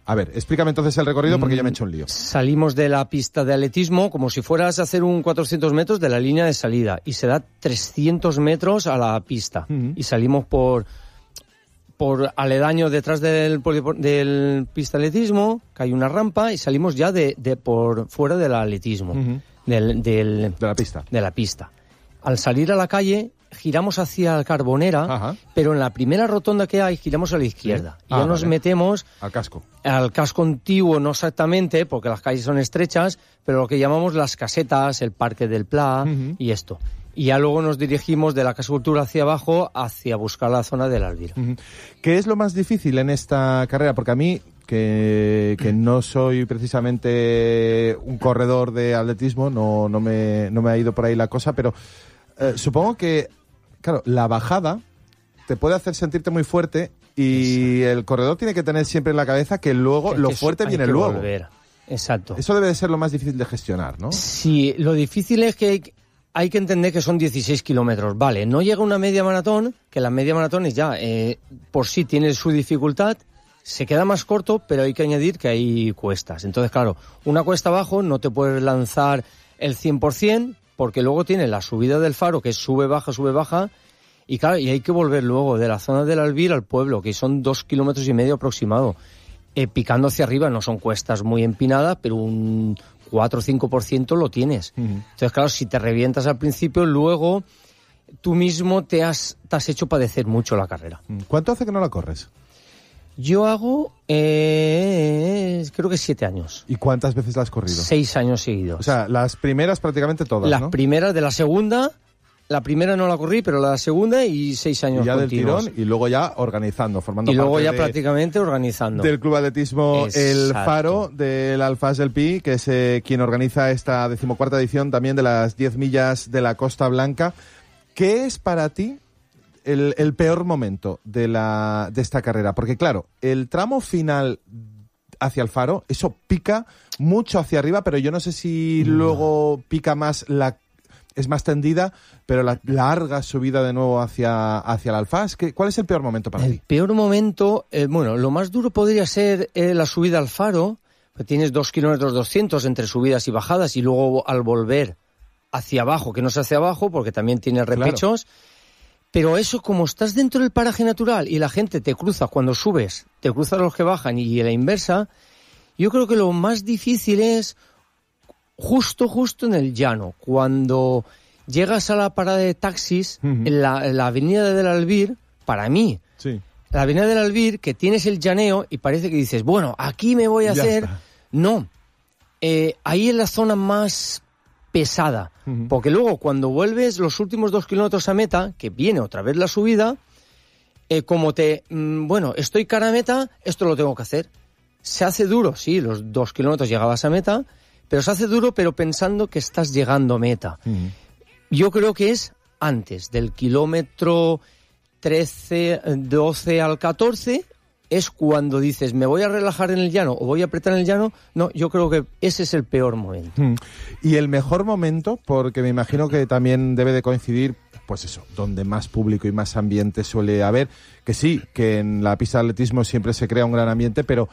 A ver, explícame entonces el recorrido porque yo me he hecho un lío. Salimos de la pista de atletismo como si fueras a hacer un 400 metros de la línea de salida y se da 300 metros a la pista y salimos por aledaño detrás del pista de atletismo, que hay una rampa y salimos ya de por fuera del atletismo, de la pista. Al salir a la calle giramos hacia Carbonera, pero en la primera rotonda que hay giramos a la izquierda. Y ya nos metemos al casco antiguo, no exactamente, porque las calles son estrechas, pero lo que llamamos las casetas, el Parque del Pla y esto. Y ya luego nos dirigimos de la Casa Cultura hacia abajo, hacia buscar la zona del Albir. ¿Qué es lo más difícil en esta carrera? Porque a mí, que no soy precisamente un corredor de atletismo, no me ha ido por ahí la cosa, pero supongo que, claro, la bajada te puede hacer sentirte muy fuerte y el corredor tiene que tener siempre en la cabeza que luego lo fuerte viene luego. Volver. Exacto. Eso debe de ser lo más difícil de gestionar, ¿no? Sí, lo difícil es que hay que entender que son 16 kilómetros. Vale, no llega una media maratón, que la media maratón es ya por sí tiene su dificultad, se queda más corto, pero hay que añadir que hay cuestas. Entonces, claro, una cuesta abajo no te puedes lanzar el 100%, porque luego tiene la subida del Faro, que es sube, baja, y claro, y hay que volver luego de la zona del Albir al pueblo, que son 2,5 kilómetros aproximado. Picando hacia arriba, no son cuestas muy empinadas, pero un 4 o 5% lo tienes. Entonces, claro, si te revientas al principio, luego tú mismo te has hecho padecer mucho la carrera. ¿Cuánto hace que no la corres? Yo hago, creo que 7 años. ¿Y cuántas veces la has corrido? 6 años seguidos. O sea, las primeras prácticamente todas, Las ¿no? primeras de la segunda... La primera no la corrí, pero la segunda y 6 años y ya continuos. del tirón y luego ya organizando, formando parte. Y luego parte ya prácticamente organizando. Del Club Atletismo El Faro, del Alfàs del Pi, que es quien organiza esta 14ª edición también de las 10 millas de la Costa Blanca. ¿Qué es para ti el peor momento de esta carrera? Porque claro, el tramo final hacia el Faro, eso pica mucho hacia arriba, pero yo no sé si luego pica más es más tendida, pero la larga subida de nuevo hacia el Alfàs. ¿Cuál es el peor momento para ti? El peor momento, lo más duro podría ser la subida al Faro, que tienes 2,2 kilómetros entre subidas y bajadas, y luego al volver hacia abajo, que no es hacia abajo, porque también tiene repechos. Claro. Pero eso, como estás dentro del paraje natural y la gente te cruza cuando subes, te cruzan los que bajan y la inversa, yo creo que lo más difícil es justo en el llano, cuando llegas a la parada de taxis en la avenida del Albir, para mí, la avenida del Albir, que tienes el llaneo y parece que dices, bueno, aquí me voy a hacer... Está. No, ahí es la zona más pesada, porque luego cuando vuelves los últimos 2 kilómetros a meta, que viene otra vez la subida, como estoy cara a meta, esto lo tengo que hacer. Se hace duro, sí, los 2 kilómetros llegabas a meta, pero se hace duro, pero pensando que estás llegando a meta. Yo creo que es antes del kilómetro 13, 12 al 14, es cuando dices, me voy a relajar en el llano o voy a apretar en el llano. No, yo creo que ese es el peor momento. Y el mejor momento, porque me imagino que también debe de coincidir, pues eso, donde más público y más ambiente suele haber, que sí, que en la pista de atletismo siempre se crea un gran ambiente, pero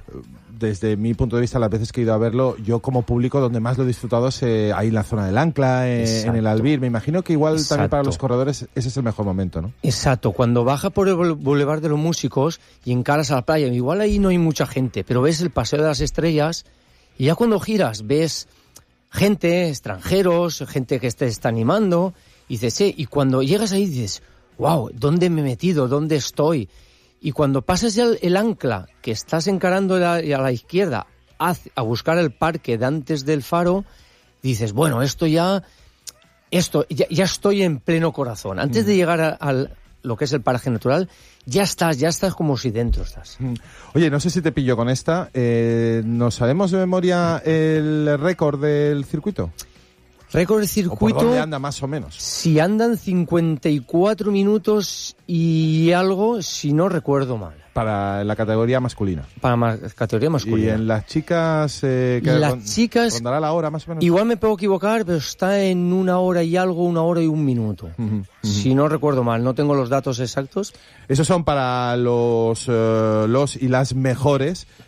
desde mi punto de vista, las veces que he ido a verlo, yo como público, donde más lo he disfrutado es ahí en la zona del Ancla, en el Albir. Me imagino que igual también para los corredores ese es el mejor momento, ¿no? Exacto. Cuando bajas por el Boulevard de los Músicos y encaras a la playa, igual ahí no hay mucha gente, pero ves el Paseo de las Estrellas y ya cuando giras ves gente, extranjeros, gente que te está animando, y dices, y cuando llegas ahí dices, wow, ¿dónde me he metido? ¿Dónde estoy? Y cuando pasas ya el Ancla, que estás encarando a la izquierda a buscar el parque de antes del Faro, dices, bueno, ya estoy en pleno corazón. Antes de llegar a lo que es el paraje natural, ya estás como si dentro estás. Oye, no sé si te pillo con esta. ¿Nos sabemos de memoria el récord del circuito? Récord del circuito... ¿O por dónde anda más o menos? Si andan 54 minutos y algo, si no recuerdo mal. Para la categoría masculina. Para la categoría masculina. ¿Y en las chicas? Las chicas... ¿Rondará la hora más o menos? Igual me puedo equivocar, pero está en 1 hora y algo, 1 hora y 1 minuto. Si no recuerdo mal, no tengo los datos exactos. Esos son para los y las mejores